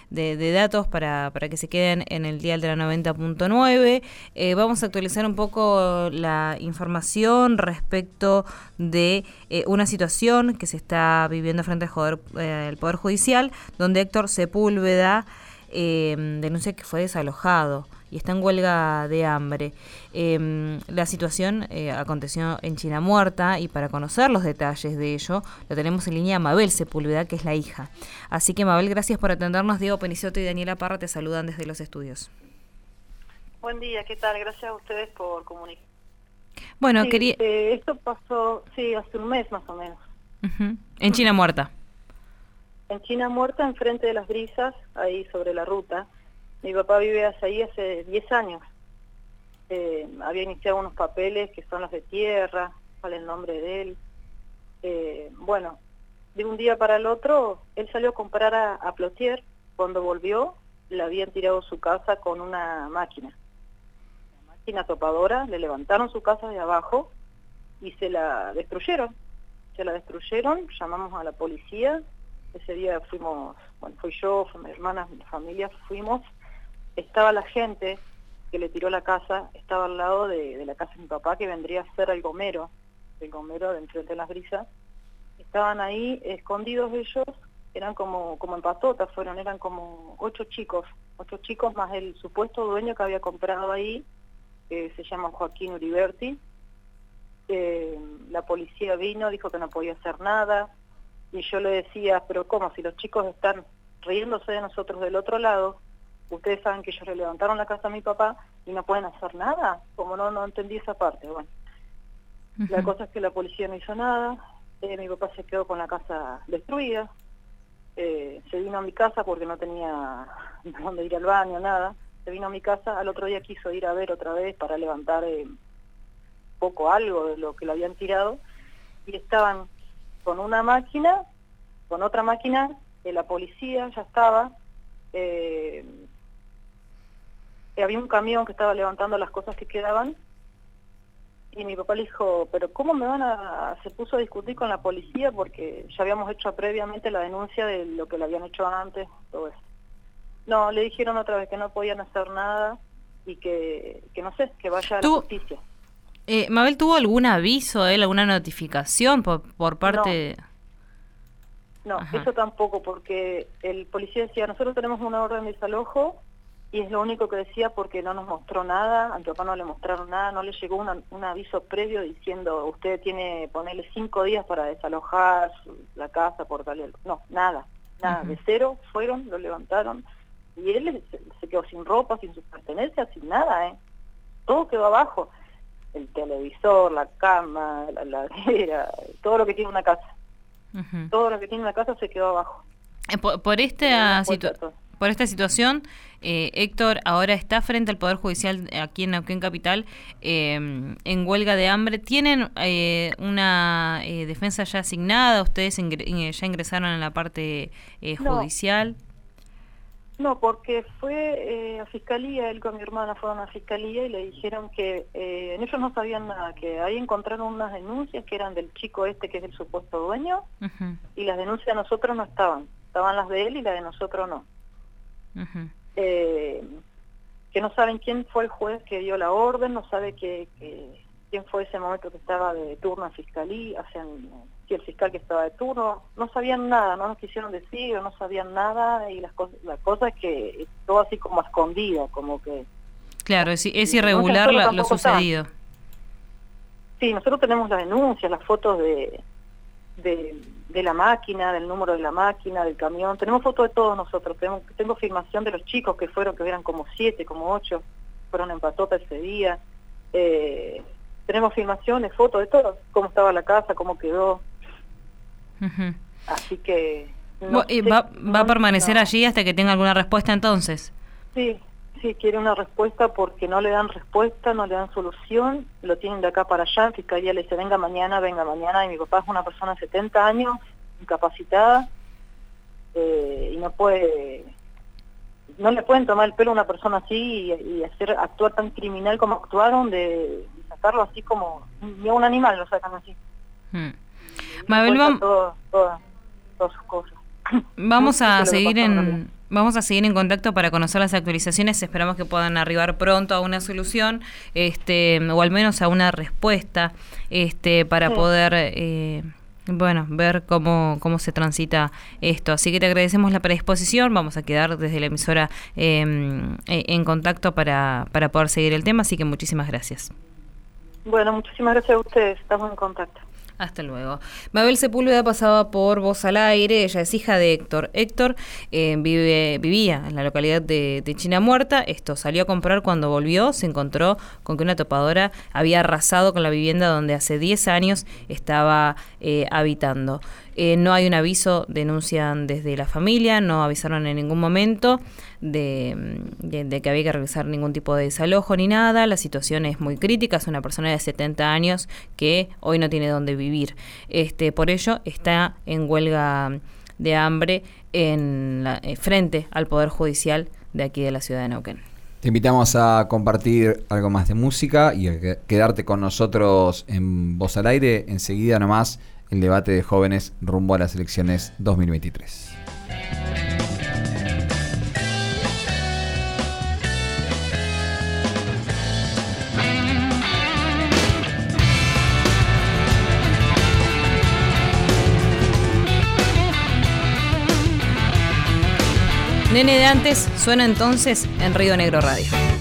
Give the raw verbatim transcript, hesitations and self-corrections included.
de, de datos para, para que se queden en el dial de la noventa punto nueve. Eh, vamos a actualizar un poco la información respecto de eh, una situación que se está viviendo frente al Poder, eh, el Poder Judicial, donde Héctor Sepúlveda eh, denuncia que fue desalojado y está en huelga de hambre. Eh, la situación eh, aconteció en China Muerta, y para conocer los detalles de ello, lo tenemos en línea a Mabel Sepúlveda, que es la hija. Así que, Mabel, gracias por atendernos. Diego Penizzotto y Daniela Parra te saludan desde los estudios. Buen día, ¿qué tal? Gracias a ustedes por comunicar. Bueno, sí, quería... Eh, esto pasó, sí, hace un mes más o menos. Uh-huh. En China Muerta. En China Muerta, enfrente de Las Brisas, ahí sobre la ruta. Mi papá vive hace ahí hace diez años. Eh, había iniciado unos papeles que son los de tierra, sale el nombre de él. Eh, bueno, de un día para el otro, él salió a comprar a, a Plotier. Cuando volvió, le habían tirado su casa con una máquina. Una máquina topadora, le levantaron su casa de abajo y se la destruyeron. Se la destruyeron, llamamos a la policía. Ese día fuimos, bueno, fui yo, fue mi hermana, mi familia, fuimos. Estaba la gente que le tiró la casa, estaba al lado de, de la casa de mi papá, que vendría a ser el gomero, el gomero de enfrente de Las Brisas. Estaban ahí escondidos ellos, eran como, como en patota, fueron, eran como ocho chicos, ocho chicos más el supuesto dueño que había comprado ahí, que se llama Joaquín Uriberti. Eh, la policía vino, dijo que no podía hacer nada, y yo le decía, pero ¿cómo? Si los chicos están riéndose de nosotros del otro lado, ustedes saben que ellos le levantaron la casa a mi papá y no pueden hacer nada. Como no, no entendí esa parte. Bueno, uh-huh. La cosa es que la policía no hizo nada, eh, mi papá se quedó con la casa destruida, eh, se vino a mi casa porque no tenía dónde ir al baño, nada, se vino a mi casa, al otro día quiso ir a ver otra vez para levantar eh, poco algo de lo que le habían tirado, y estaban con una máquina, con otra máquina, eh, la policía ya estaba, eh, había un camión que estaba levantando las cosas que quedaban, y mi papá le dijo, pero ¿cómo me van a...? Se puso a discutir con la policía porque ya habíamos hecho previamente la denuncia de lo que le habían hecho antes, todo eso. No, le dijeron otra vez que no podían hacer nada y que, que no sé, que vaya a la justicia. Eh, ¿Mabel tuvo algún aviso, él, alguna notificación por, por parte...? No, no eso tampoco, porque el policía decía, nosotros tenemos una orden de desalojo, y es lo único que decía porque no nos mostró nada, a mi papá no le mostraron nada, no le llegó una, un aviso previo diciendo, usted tiene, ponerle cinco días para desalojar su, la casa por tal... No, nada, nada, uh-huh. De cero, fueron, lo levantaron, y él se, se quedó sin ropa, sin sus pertenencias, sin nada, ¿eh? Todo quedó abajo. El televisor, la cama, la heladera, todo lo que tiene una casa. Uh-huh. Todo lo que tiene una casa se quedó abajo. Eh, por, por, esta situ por esta situación, eh, Héctor ahora está frente al Poder Judicial aquí en Neuquén Capital eh, en huelga de hambre. ¿Tienen eh, una eh, defensa ya asignada? ¿Ustedes ingre ya ingresaron en la parte eh, judicial? No. No, porque fue eh, a Fiscalía, él con mi hermana fueron a Fiscalía y le dijeron que eh, ellos no sabían nada, que ahí encontraron unas denuncias que eran del chico este que es el supuesto dueño, uh-huh. Y las denuncias de nosotros no estaban, estaban las de él y las de nosotros no. Uh-huh. eh, que no saben quién fue el juez que dio la orden, no sabe que, que, quién fue ese momento que estaba de turno en Fiscalía, o sea, si el fiscal que estaba de turno, no sabían nada, no nos quisieron decir, no sabían nada, y las cosas, la cosa es que todo así como escondido, como que... Claro, es, es irregular la, lo sucedido. Estaban. Sí, nosotros tenemos las denuncias, las fotos de, de, de la máquina, del número de la máquina, del camión, tenemos fotos de todos nosotros, tenemos, tengo filmación de los chicos que fueron, que eran como siete, como ocho, fueron en patota ese día, eh, tenemos filmaciones, fotos de todo, cómo estaba la casa, cómo quedó. Uh-huh. Así que... No sé, ¿Va, va a permanecer no. allí hasta que tenga alguna respuesta entonces? Sí, sí, quiere una respuesta porque no le dan respuesta, no le dan solución, lo tienen de acá para allá, en Fiscalía le dice venga mañana, venga mañana, y mi papá es una persona de setenta años, incapacitada, eh, y no puede... No le pueden tomar el pelo a una persona así y, y hacer actuar tan criminal como actuaron, de, de sacarlo así como... Ni a un animal lo sacan así. Hmm. Mabel, vamos... Todo, todas, todas sus cosas. Vamos a seguir en, Vamos a seguir en contacto para conocer las actualizaciones. Esperamos que puedan arribar pronto a una solución, este, o al menos a una respuesta, este, para sí. poder, eh, bueno, ver cómo, cómo se transita esto. Así que te agradecemos la predisposición. Vamos a quedar desde la emisora eh, en contacto para, para poder seguir el tema. Así que muchísimas gracias. Bueno, muchísimas gracias a ustedes. Estamos en contacto. Hasta luego. Mabel Sepúlveda pasaba por Voz al Aire. Ella es hija de Héctor. Héctor eh, vive, vivía en la localidad de, de China Muerta. Esto salió a comprar cuando volvió. Se encontró con que una topadora había arrasado con la vivienda donde hace diez años estaba eh, habitando. Eh, no hay un aviso, denuncian desde la familia, no avisaron en ningún momento de, de, de que había que realizar ningún tipo de desalojo ni nada. La situación es muy crítica, es una persona de setenta años que hoy no tiene dónde vivir. Este, por ello está en huelga de hambre en la, eh, frente al Poder Judicial de aquí de la ciudad de Neuquén. Te invitamos a compartir algo más de música y a quedarte con nosotros en Voz al Aire. Enseguida nomás el debate de jóvenes rumbo a las elecciones dos mil veintitrés. Nene de antes suena entonces en Río Negro Radio.